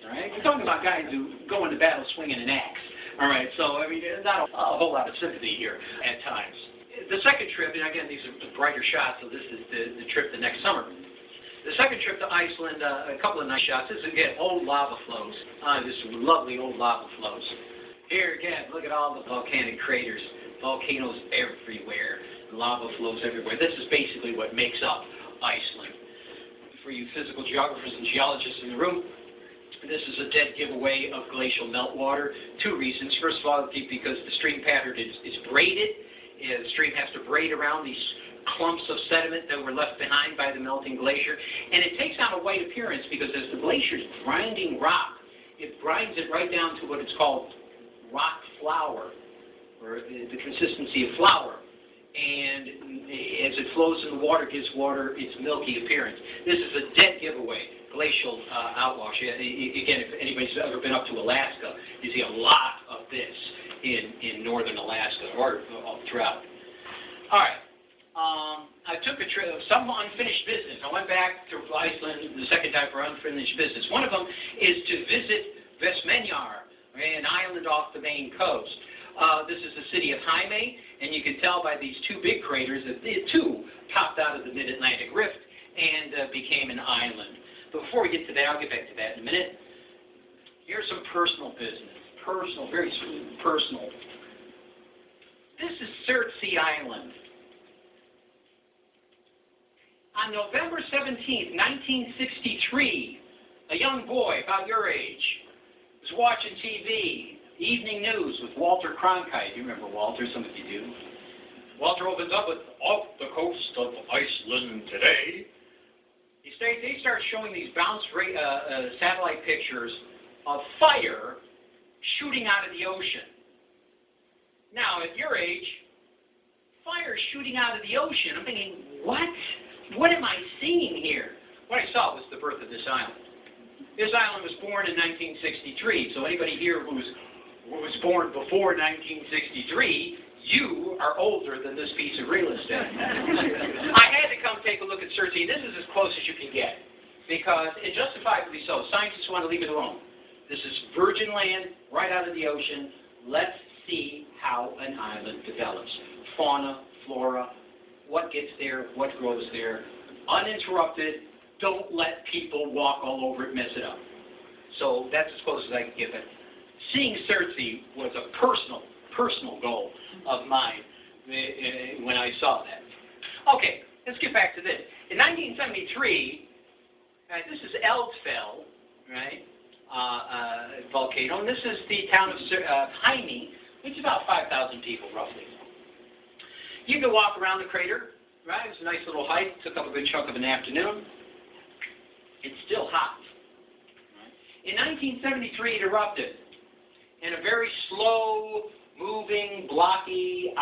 right? We're talking about guys who go into battle swinging an axe, all right? So, I mean, not a whole lot of sympathy here at times. The second trip, and again, these are brighter shots, so this is the trip the next summer. The second trip to Iceland, a couple of nice shots. This is, again, old lava flows. Just lovely old lava flows. Here, again, look at all the volcanic craters. Volcanoes everywhere. Lava flows everywhere. This is basically what makes up Iceland. For you physical geographers and geologists in the room, this is a dead giveaway of glacial meltwater. Two reasons. First of all, because the stream pattern is braided. The stream has to braid around these clumps of sediment that were left behind by the melting glacier. And it takes on a white appearance because as the glacier is grinding rock, it grinds it right down to what it's called rock flour, or the consistency of flour. And as it flows in the water, gives water its milky appearance. This is a dead giveaway, glacial outwash. Again, if anybody's ever been up to Alaska, you see a lot of this in northern Alaska or throughout. All right. I took a trip, some unfinished business. I went back to Iceland the second time for unfinished business. One of them is to visit Vestmannaeyjar, an island off the Maine coast. This is the city of Jaime, and you can tell by these two big craters that the two popped out of the mid-Atlantic rift and became an island. But before we get to that, I'll get back to that in a minute. Here's some personal business. Personal, very personal. This is Surtsey Island. On November 17th, 1963, a young boy about your age was watching TV, evening news with Walter Cronkite. You remember Walter? Some of you do. Walter opens up with, off the coast of Iceland today. They start showing these bounce satellite pictures of fire shooting out of the ocean. Now, at your age, fire shooting out of the ocean. I'm thinking, what? What am I seeing here? What I saw was the birth of this island. This island was born in 1963, so anybody here who was born before 1963, you are older than this piece of real estate. I had to come take a look at Surtsey. This is as close as you can get, because, and justifiably so, scientists want to leave it alone. This is virgin land, right out of the ocean. Let's see how an island develops. Fauna, flora, what gets there, what grows there, uninterrupted. Don't let people walk all over it, mess it up. So that's as close as I can get. But seeing Surtsey was a personal goal of mine when I saw that. Okay, let's get back to this. In 1973, this is Eldfell, right? Volcano, and this is the town of Jaime, which is about 5,000 people roughly. You can walk around the crater, right? It's a nice little hike. Took up a good chunk of an afternoon. It's still hot. Right? In 1973, it erupted, and a very slow-moving, blocky,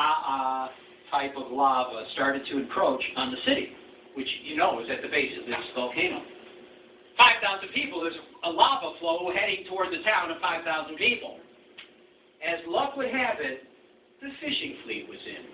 type of lava started to encroach on the city, which you know is at the base of this volcano. 5,000 people. There's a lava flow heading toward the town of 5,000 people. As luck would have it, the fishing fleet was in.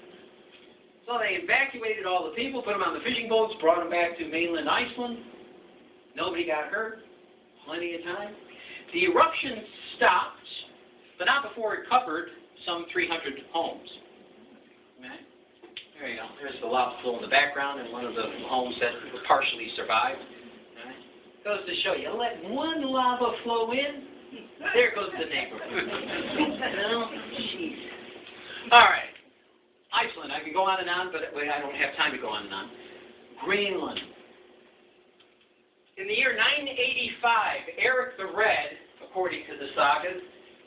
So they evacuated all the people, put them on the fishing boats, brought them back to mainland Iceland. Nobody got hurt. Plenty of time. The eruption stopped, but not before it covered some 300 homes. Okay? There you go. There's the lava flow in the background and one of the homes that partially survived. Okay? Goes to show you, let one lava flow in, there goes the neighborhood. Well, jeez. All right. Iceland, I can go on and on, but I don't have time to go on and on. Greenland. In the year 985, Eric the Red, according to the sagas,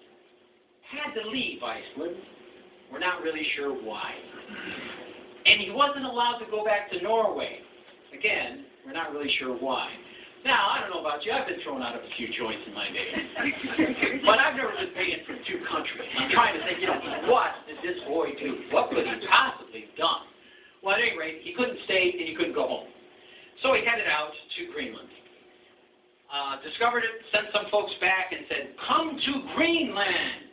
had to leave Iceland. We're not really sure why. And he wasn't allowed to go back to Norway. Again, we're not really sure why. Now, I don't know about you, I've been thrown out of a few joints in my day. But I've never been paying for two countries. I'm trying to think, what did this boy do? What could he possibly have done? Well, at any rate, he couldn't stay and he couldn't go home. So he headed out to Greenland. Discovered it, sent some folks back and said, come to Greenland.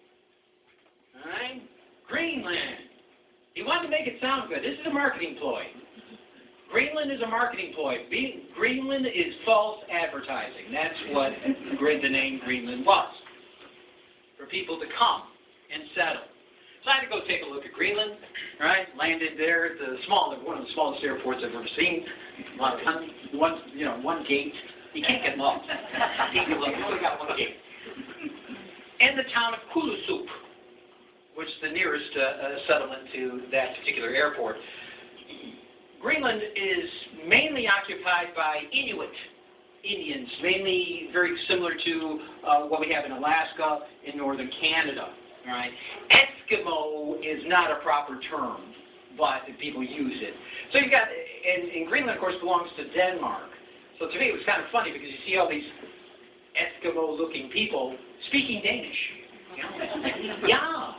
All right? Greenland. He wanted to make it sound good. This is a marketing ploy. Greenland is a marketing ploy. Greenland is false advertising. That's what the name Greenland was, for people to come and settle. So I had to go take a look at Greenland, right? Landed there at one of the smallest airports I've ever seen. A lot of one gate. You can't get lost. You only got one gate. And the town of Kulusuk, which is the nearest settlement to that particular airport. Greenland is mainly occupied by Inuit Indians, mainly very similar to what we have in Alaska, in northern Canada. All right. Eskimo is not a proper term, but people use it. So you got, and Greenland, of course, belongs to Denmark. So to me, it was kind of funny because you see all these Eskimo-looking people speaking Danish. You know? Yeah.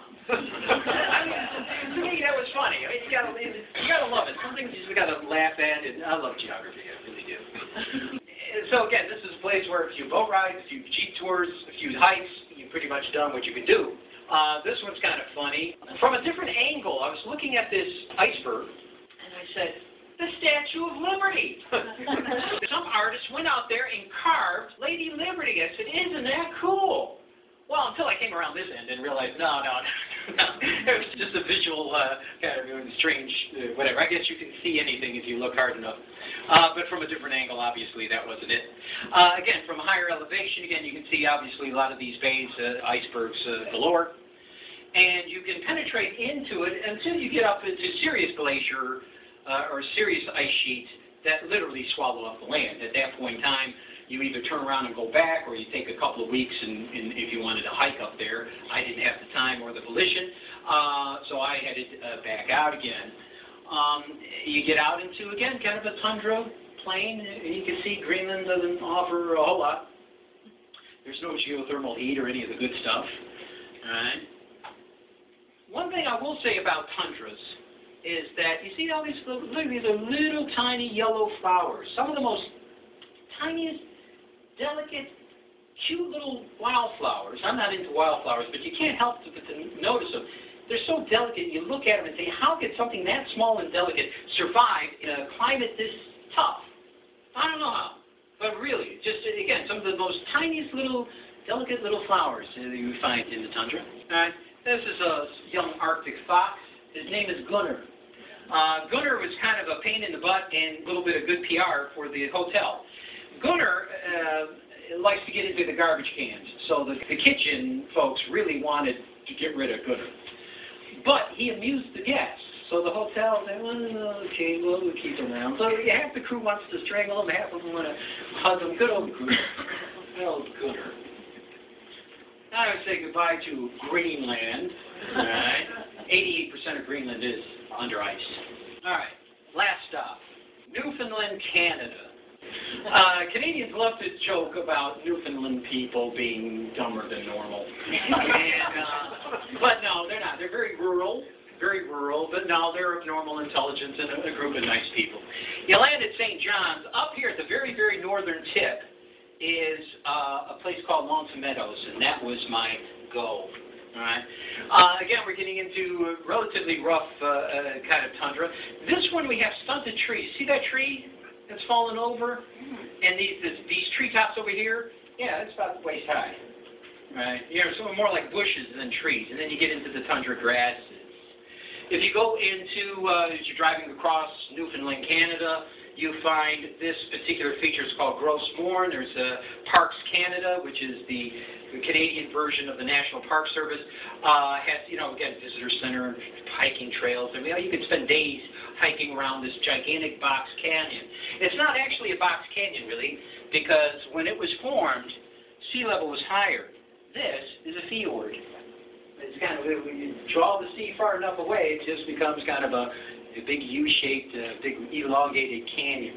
To me, that was funny. I mean, you gotta love it. Some things you just gotta laugh at, and I love geography. I really do. So again, this is a place where a few boat rides, a few jeep tours, a few hikes, you've pretty much done what you could do. This one's kind of funny. From a different angle, I was looking at this iceberg, and I said, the Statue of Liberty. Some artist went out there and carved Lady Liberty. I said, isn't that cool? Well, until I came around this end and realized, no. It was just a visual kind of strange, whatever. I guess you can see anything if you look hard enough. But from a different angle, obviously, that wasn't it. Again, from a higher elevation, again, you can see, obviously, a lot of these bays, icebergs galore. And you can penetrate into it until you get up into serious glacier or serious ice sheets that literally swallow up the land. At that point in time, you either turn around and go back, or you take a couple of weeks and if you wanted to hike up there. I didn't have the time or the volition, so I headed back out again. You get out into, again, kind of a tundra plain, and you can see Greenland doesn't offer a whole lot. There's no geothermal heat or any of the good stuff. All right. One thing I will say about tundras is that you see all these little tiny yellow flowers. Some of the most tiniest, delicate, cute little wildflowers. I'm not into wildflowers, but you can't help to notice them. They're so delicate, you look at them and say, how could something that small and delicate survive in a climate this tough? I don't know how, but really, just, again, some of the most tiniest little, delicate little flowers you find in the tundra. All right. This is a young Arctic fox. His name is Gunnar. Gunnar was kind of a pain in the butt and a little bit of good PR for the hotel. Gunnar likes to get into the garbage cans, so the kitchen folks really wanted to get rid of Gunnar. But he amused the guests, so the hotel said, well, okay, we'll keep him around. So half the crew wants to strangle him, half of them want to hug him. Good old Gunnar. Good old Gunnar. Now I would say goodbye to Greenland. All right. 88% of Greenland is under ice. All right. Last stop, Newfoundland, Canada. Canadians love to joke about Newfoundland people being dumber than normal. But no, they're not. They're very rural, but no, they're of normal intelligence and a group of nice people. You land at St. John's. Up here at the very, very northern tip is a place called Lonesome Meadows, and that was my go. All right. Again, we're getting into relatively rough kind of tundra. This one we have stunted trees. See that tree that's fallen over? And these treetops over here? Yeah, it's about waist high. Right. You know, some more like bushes than trees. And then you get into the tundra grasses. If you go into, as you're driving across Newfoundland, Canada, you find this particular feature. It's called Grosse Morne. There's Parks Canada, which is the Canadian version of the National Park Service. Has, you know, again, visitor center, hiking trails. I mean, you could spend days hiking around this gigantic box canyon. It's not actually a box canyon, really, because when it was formed, sea level was higher. This is a fjord. It's kind of, when you draw the sea far enough away, it just becomes kind of a big U-shaped, big elongated canyon.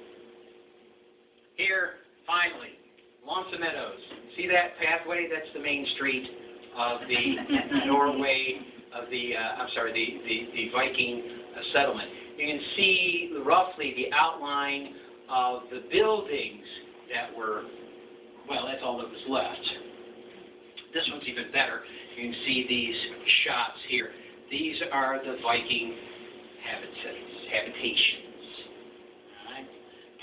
Here, finally, Lonesome Meadows. See that pathway? That's the main street of the Norway, of the, the Viking settlement. You can see roughly the outline of the buildings that were, well, that's all that was left. This one's even better. You can see these shots here. These are the Viking habitations.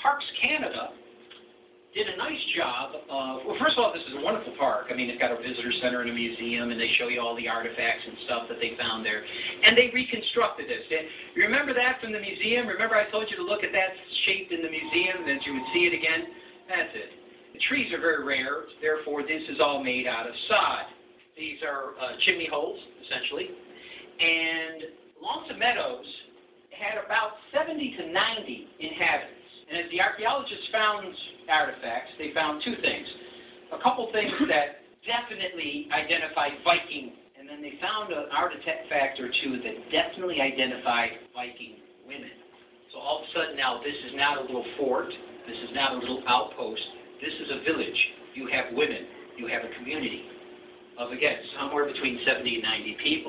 Parks Canada did a nice job of, well, first of all, this is a wonderful park. I mean, it's got a visitor center and a museum, and they show you all the artifacts and stuff that they found there. And they reconstructed this. And you remember that from the museum? Remember I told you to look at that shape in the museum, and that you would see it again? That's it. The trees are very rare, therefore this is all made out of sod. These are chimney holes, essentially. And Lonesome Meadows had about 70 to 90 inhabitants. And as the archaeologists found artifacts, they found two things. A couple things that definitely identified Viking, and then they found an artifact or two that definitely identified Viking women. So all of a sudden now, this is not a little fort, this is not a little outpost, this is a village. You have women, you have a community of, again, somewhere between 70 and 90 people.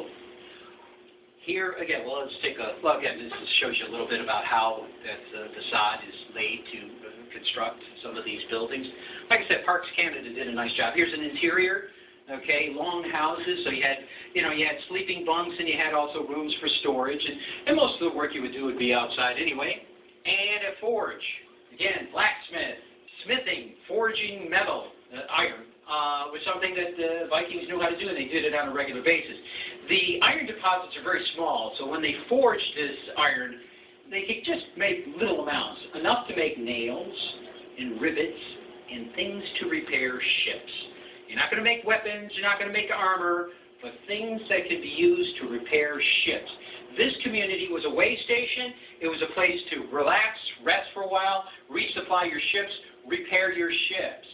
Here, again, well, let's take a, well, again, this shows you a little bit about how that the sod is laid to construct some of these buildings. Like I said, Parks Canada did a nice job. Here's an interior, okay, long houses, so you had sleeping bunks, and you had also rooms for storage, and most of the work you would do would be outside anyway. And a forge, again, blacksmith, smithing, forging metal, iron, was something that the Vikings knew how to do, and they did it on a regular basis. The iron deposits are very small, so when they forged this iron, they could just make little amounts, enough to make nails and rivets and things to repair ships. You're not going to make weapons, you're not going to make armor, but things that could be used to repair ships. This community was a way station. It was a place to relax, rest for a while, resupply your ships, repair your ships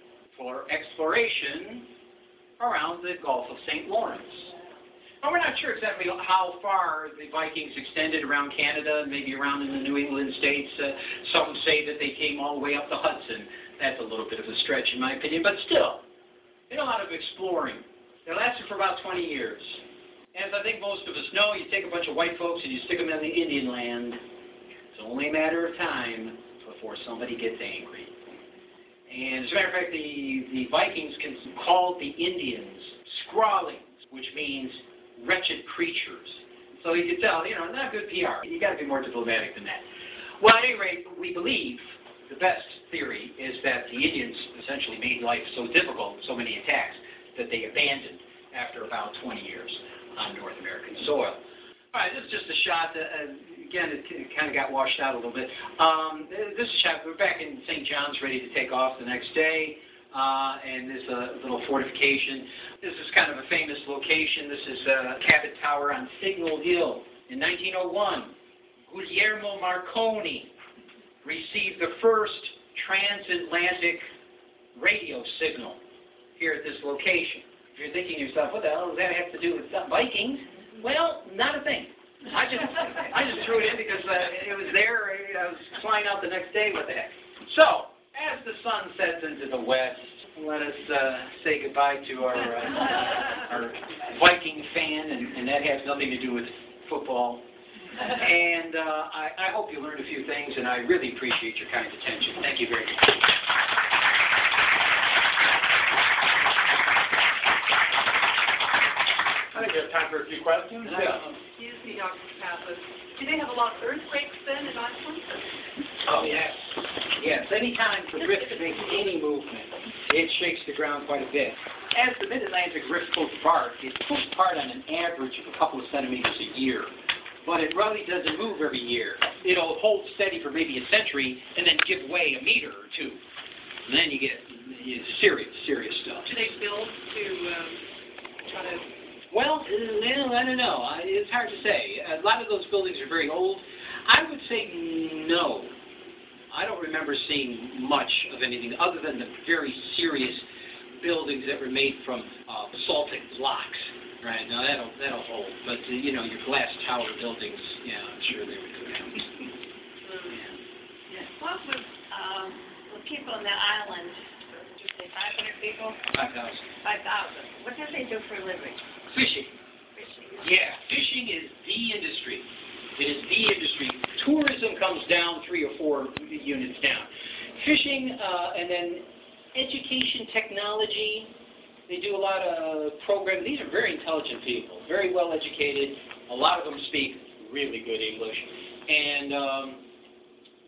for exploration around the Gulf of St. Lawrence. Now, we're not sure exactly how far the Vikings extended around Canada and maybe around in the New England states. Some say that they came all the way up the Hudson. That's a little bit of a stretch in my opinion, but still, they did a lot of exploring. They lasted for about 20 years. As I think most of us know, you take a bunch of white folks and you stick them in the Indian land. It's only a matter of time before somebody gets angry. And as a matter of fact, the Vikings called the Indians Scrawlings, which means wretched creatures. So you could tell, not good PR. You got to be more diplomatic than that. Well, at any rate, we believe the best theory is that the Indians essentially made life so difficult, so many attacks, that they abandoned after about 20 years on North American soil. All right, this is just a shot. Again, it kind of got washed out a little bit. This is a shot. We're back in St. John's, ready to take off the next day. And there's a little fortification. This is kind of a famous location. This is Cabot Tower on Signal Hill. In 1901, Guglielmo Marconi received the first transatlantic radio signal here at this location. If you're thinking to yourself, what the hell does that have to do with Vikings? Well, not a thing. I just threw it in because it was there. I was flying out the next day with that. So, as the sun sets into the west, let us say goodbye to our Viking fan, and that has nothing to do with football. And I hope you learned a few things, and I really appreciate your kind attention. Thank you very much. I think we have time for a few questions. Yeah. Excuse me, Dr. Pappas. Do they have a lot of earthquakes then in Iceland? Oh, yes. Yes. Any time the rift makes any movement, it shakes the ground quite a bit. As the Mid-Atlantic rift pulls apart, it pulls apart on an average of a couple of centimeters a year. But it really doesn't move every year. It'll hold steady for maybe a century and then give way a meter or two. And then you get serious stuff. Do they build to try to... Well, I don't know. It's hard to say. A lot of those buildings are very old. I would say no. I don't remember seeing much of anything other than the very serious buildings that were made from basaltic blocks. Right? Now, that'll hold. But, your glass tower buildings, yeah, I'm sure they would go down. Yeah. What was the people on the island, did you say 500 people? 5,000. 5,000. What did they do for a living? Fishing. Fishing. Yeah, fishing is the industry. It is the industry. Tourism comes down 3 or 4 units down. Fishing, and then education, technology. They do a lot of programming. These are very intelligent people, very well educated. A lot of them speak really good English. And,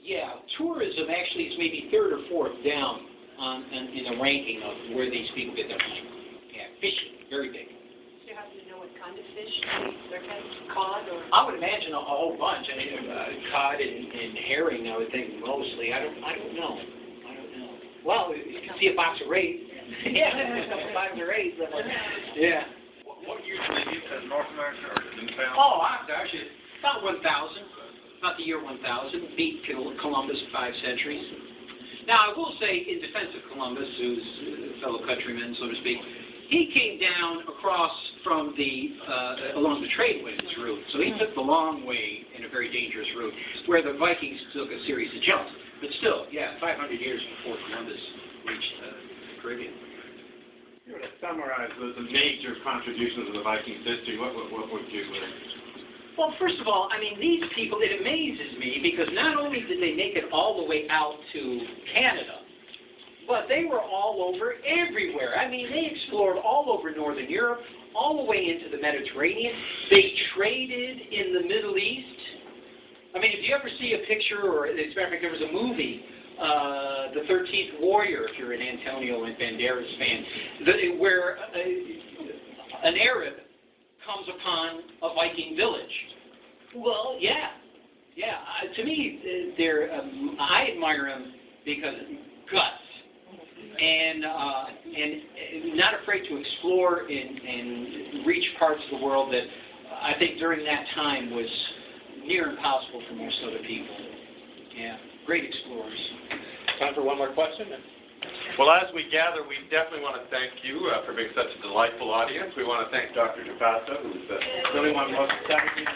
Yeah, tourism actually is maybe third or fourth down in the ranking of where these people get their money. Yeah, fishing, very big. Do you happen to know what kind of fish they're catching? Cod or? I would imagine a whole bunch. I mean, cod and herring, I would think mostly. I don't know. Well, you can see a box of rays. Yeah, a couple boxes of rays. Yeah. What usually is in North America or Newfoundland? Oh, gosh, it's about 1,000. About the year 1000. Beat Columbus 5 centuries. Now, I will say, in defense of Columbus, who's a fellow countryman, so to speak, he came down across from along the trade winds route. So he took the long way in a very dangerous route, where the Vikings took a series of jumps. But still, yeah, 500 years before Columbus reached the Caribbean. If you were to summarize the major contributions of the Vikings' history, what would you say? Well, first of all, I mean, these people, it amazes me because not only did they make it all the way out to Canada, but they were all over everywhere. I mean, they explored all over Northern Europe, all the way into the Mediterranean. They traded in the Middle East. I mean, if you ever see a picture, or as a matter of fact, there was a movie, The 13th Warrior, if you're an Antonio Banderas fan, where an Arab comes upon a Viking village. Well, yeah. To me, I admire them because guts and not afraid to explore and reach parts of the world that I think during that time was near impossible for most other people. Yeah, great explorers. Time for one more question? Well, as we gather, we definitely want to thank you for being such a delightful audience. We want to thank Dr. DePasta, who's really one of the most talented.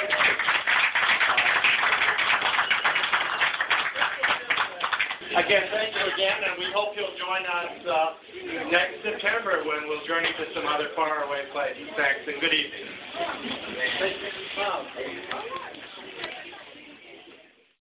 Again, thank you again, and we hope you'll join us next September when we'll journey to some other faraway places. Thanks, and good evening. Thank you.